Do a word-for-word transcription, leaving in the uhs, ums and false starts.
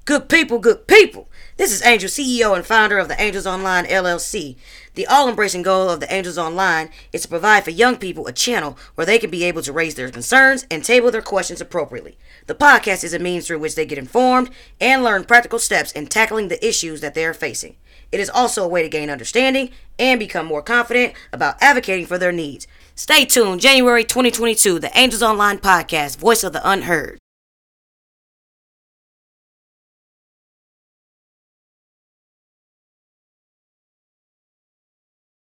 Good people, good people. This is Angel, C E O and founder of the Angels Online L L C. The all-embracing goal of the Angels Online is to provide for young people a channel where they can be able to raise their concerns and table their questions appropriately. The podcast is a means through which they get informed and learn practical steps in tackling the issues that they are facing. It is also a way to gain understanding and become more confident about advocating for their needs. Stay tuned, January twenty twenty-two, the Angels Online Podcast, Voice of the Unheard.